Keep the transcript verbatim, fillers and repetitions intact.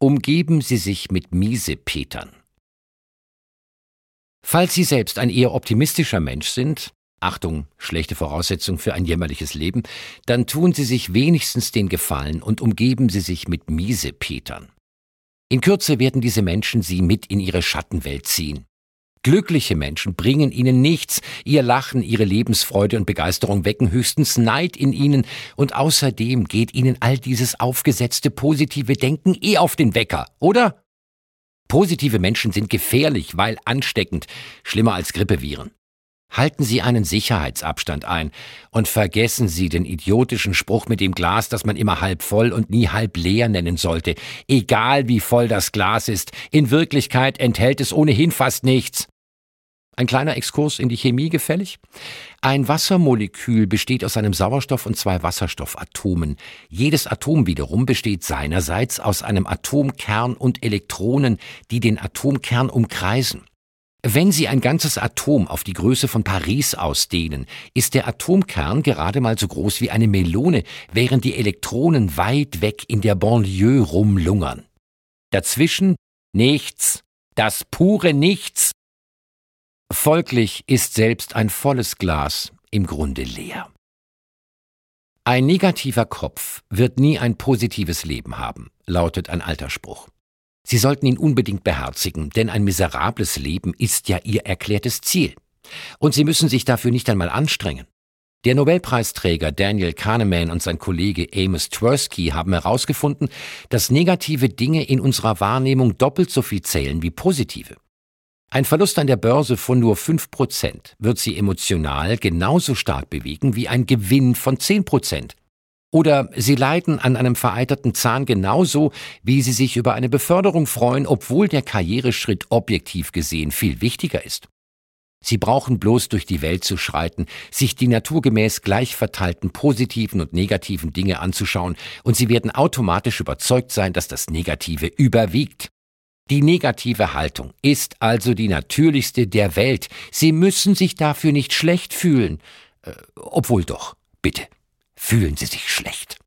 Umgeben Sie sich mit Miesepetern. Falls Sie selbst ein eher optimistischer Mensch sind, Achtung, schlechte Voraussetzung für ein jämmerliches Leben, dann tun Sie sich wenigstens den Gefallen und umgeben Sie sich mit Miesepetern. In Kürze werden diese Menschen Sie mit in ihre Schattenwelt ziehen. Glückliche Menschen bringen Ihnen nichts, Ihr Lachen, Ihre Lebensfreude und Begeisterung wecken höchstens Neid in Ihnen und außerdem geht Ihnen all dieses aufgesetzte positive Denken eh auf den Wecker, oder? Positive Menschen sind gefährlich, weil ansteckend, schlimmer als Grippeviren. Halten Sie einen Sicherheitsabstand ein und vergessen Sie den idiotischen Spruch mit dem Glas, das man immer halb voll und nie halb leer nennen sollte. Egal wie voll das Glas ist, in Wirklichkeit enthält es ohnehin fast nichts. Ein kleiner Exkurs in die Chemie gefällig? Ein Wassermolekül besteht aus einem Sauerstoff und zwei Wasserstoffatomen. Jedes Atom wiederum besteht seinerseits aus einem Atomkern und Elektronen, die den Atomkern umkreisen. Wenn Sie ein ganzes Atom auf die Größe von Paris ausdehnen, ist der Atomkern gerade mal so groß wie eine Melone, während die Elektronen weit weg in der Banlieue rumlungern. Dazwischen nichts, das pure Nichts. Folglich ist selbst ein volles Glas im Grunde leer. Ein negativer Kopf wird nie ein positives Leben haben, lautet ein alter Spruch. Sie sollten ihn unbedingt beherzigen, denn ein miserables Leben ist ja Ihr erklärtes Ziel. Und Sie müssen sich dafür nicht einmal anstrengen. Der Nobelpreisträger Daniel Kahneman und sein Kollege Amos Tversky haben herausgefunden, dass negative Dinge in unserer Wahrnehmung doppelt so viel zählen wie positive. Ein Verlust an der Börse von nur fünf Prozent wird Sie emotional genauso stark bewegen wie ein Gewinn von zehn Prozent. Oder Sie leiden an einem vereiterten Zahn genauso, wie Sie sich über eine Beförderung freuen, obwohl der Karriereschritt objektiv gesehen viel wichtiger ist. Sie brauchen bloß durch die Welt zu schreiten, sich die naturgemäß gleich verteilten positiven und negativen Dinge anzuschauen, und Sie werden automatisch überzeugt sein, dass das Negative überwiegt. Die negative Haltung ist also die natürlichste der Welt. Sie müssen sich dafür nicht schlecht fühlen. Äh, obwohl doch, bitte, fühlen Sie sich schlecht.